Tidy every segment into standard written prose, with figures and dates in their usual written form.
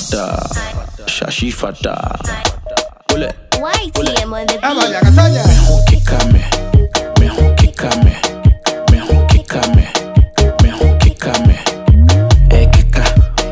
fada, shashi fada. Ole, YTM on the beat. me hon kika me, me hon kika me, me hon kika me, me hon kika me. Kika,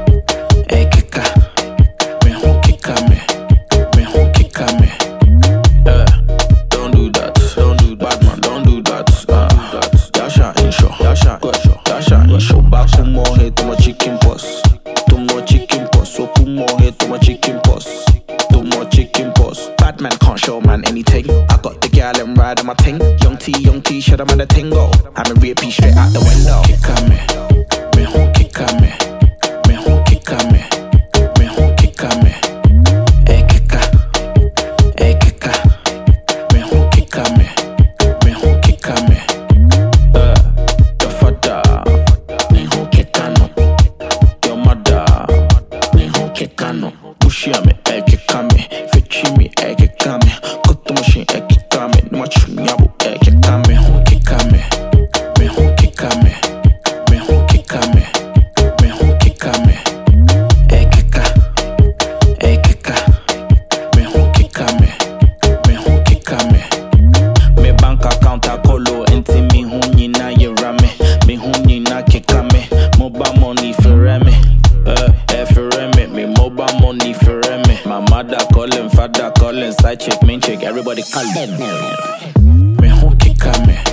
me hon kika me, me hon kika me. Don't do that, bad man, don't do that. Yasha insho, back to more head to my chicken post, so put more head to my chicken post, Bad man can't show man anything. I got the gal and riding my ting. Young T, should I'm at a tingle. I'm a repeat straight out the window. Kika me hon kika me, me hon kika me, me hon kika me. Kika, me hon kika me, me hon kika me. Your father, me hon kika no. Your mother, me hon kika no. Pushia me, kika me. Fetchi me, kika me. Cut the machine, kika me. No matter nyabu, kika me. Hon kika me, me hon kika me, me hon kika me, me hon kika me. Kika, me hon kika me, me hon kika me. Me bank account a kolo, enti mi hun yina yera me. Mi hun yina kika me. Mobile money for me. For me. Me mobile money for me. My mother calling, father calling, side chick, main chick, everybody calling. Me hon kika me.